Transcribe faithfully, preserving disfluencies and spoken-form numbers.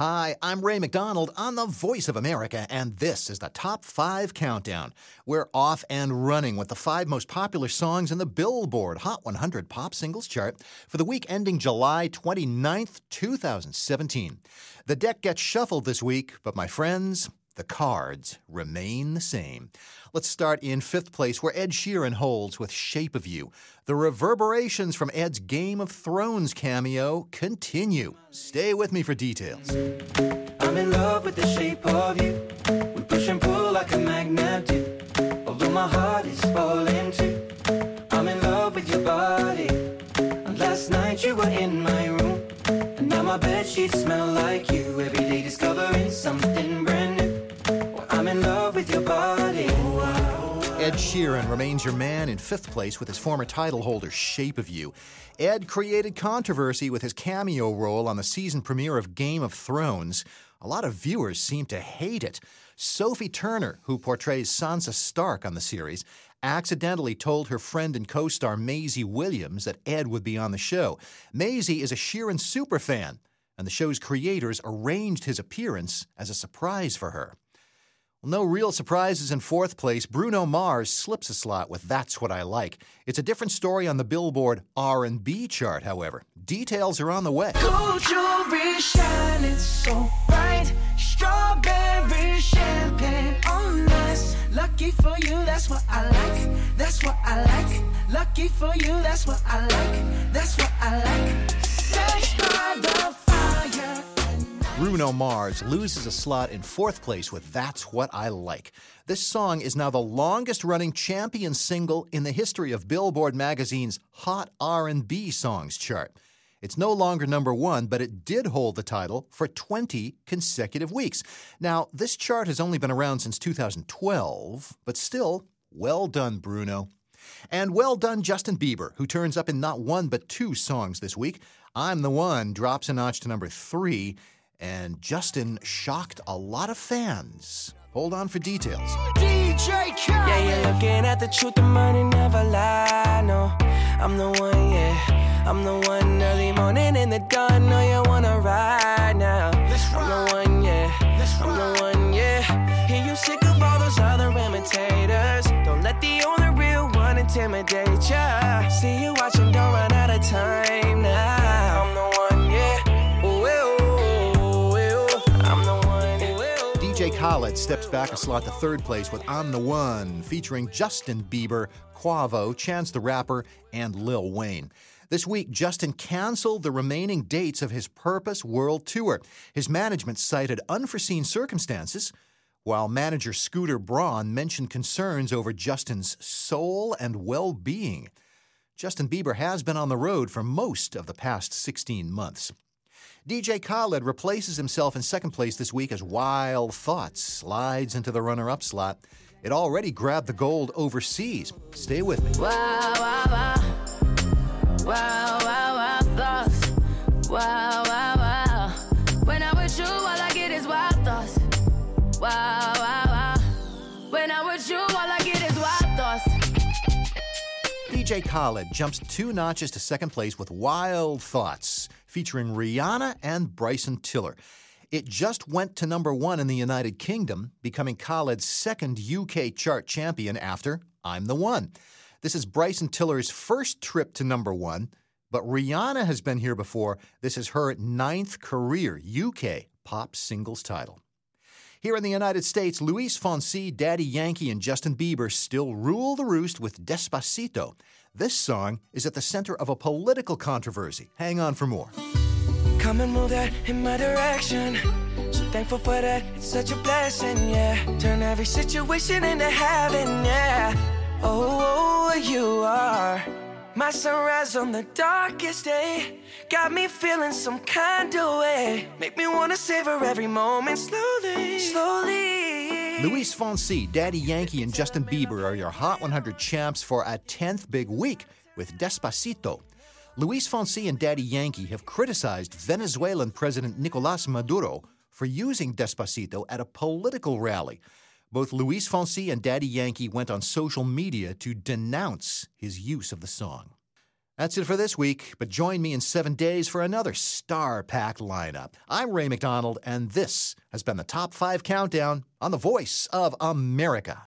Hi, I'm Ray McDonald on the Voice of America, and this is the Top five Countdown. We're off and running with the five most popular songs in the Billboard Hot one hundred Pop Singles Chart for the week ending July twenty-ninth, twenty seventeen. The deck gets shuffled this week, but my friends, the cards remain the same. Let's start in fifth place, where Ed Sheeran holds with Shape of You. The reverberations from Ed's Game of Thrones cameo continue. Stay with me for details. I'm in love with the shape of you. We push and pull like a magnet do. Although my heart is falling too. I'm in love with your body. And last night you were in my room. And now my bedsheets smell like you. Every day discovering something brand new. I'm in love with your body. Ed Sheeran remains your man in fifth place with his former title holder, Shape of You. Ed created controversy with his cameo role on the season premiere of Game of Thrones. A lot of viewers seem to hate it. Sophie Turner, who portrays Sansa Stark on the series, accidentally told her friend and co-star Maisie Williams that Ed would be on the show. Maisie is a Sheeran superfan, and the show's creators arranged his appearance as a surprise for her. Well, no real surprises in fourth place. Bruno Mars slips a slot with That's What I Like. It's a different story on the Billboard R and B chart, however. Details are on the way. Gold jewelry shining so bright. Strawberry champagne on us. Lucky for you, that's what I like. That's what I like. Lucky for you, that's what I like. That's what I like. Sex by the fire. Bruno Mars loses a slot in fourth place with That's What I Like. This song is now the longest-running champion single in the history of Billboard magazine's Hot R and B Songs chart. It's no longer number one, but it did hold the title for twenty consecutive weeks. Now, this chart has only been around since two thousand twelve, but still, well done, Bruno. And well done, Justin Bieber, who turns up in not one but two songs this week. I'm the One drops a notch to number three, and Justin shocked a lot of fans. Hold on for details. D J Khaled. Yeah, you're looking at the truth, the money never lie. No, I'm the one, yeah. I'm the one early morning in the dawn. Know you wanna ride now. I'm the one, yeah. I'm the one, yeah. Hear you sick of all those other imitators. Don't let the only real one intimidate ya. See you watching, don't run out of time now. I'm the one, yeah. Ooh, ooh, ooh, I'm the one. Ooh, D J Khaled steps back a slot to third place with I'm the One, featuring Justin Bieber, Quavo, Chance the Rapper, and Lil Wayne. This week, Justin canceled the remaining dates of his Purpose World Tour. His management cited unforeseen circumstances, while manager Scooter Braun mentioned concerns over Justin's soul and well-being. Justin Bieber has been on the road for most of the past sixteen months. D J Khaled replaces himself in second place this week as Wild Thoughts slides into the runner-up slot. It already grabbed the gold overseas. Stay with me. Wow, wow, wow. Wow, wow, wow, thoughts. Wow, wow, wow. When I'm with you, all I get is wild thoughts. Wow, wow, wow. When I'm with you, all I get is wild thoughts. D J Khaled jumps two notches to second place with Wild Thoughts, featuring Rihanna and Bryson Tiller. It just went to number one in the United Kingdom, becoming Khaled's second U K chart champion after I'm the One. This is Bryson Tiller's first trip to number one, but Rihanna has been here before. This is her ninth career U K pop singles title. Here in the United States, Luis Fonsi, Daddy Yankee, and Justin Bieber still rule the roost with Despacito. This song is at the center of a political controversy. Hang on for more. come and move that in my direction. So thankful for that, it's such a blessing, yeah. Turn every situation into heaven, yeah. Oh, you are my sunrise on the darkest day. Got me feeling some kind of way. Make me wanna savor every moment slowly, slowly. Luis Fonsi, Daddy Yankee, and Justin Bieber are your Hot one hundred champs for a tenth big week with Despacito. Luis Fonsi and Daddy Yankee have criticized Venezuelan President Nicolás Maduro for using Despacito at a political rally. Both Luis Fonsi and Daddy Yankee went on social media to denounce his use of the song. That's it for this week, but join me in seven days for another star-packed lineup. I'm Ray McDonald, and this has been the Top five Countdown on the Voice of America.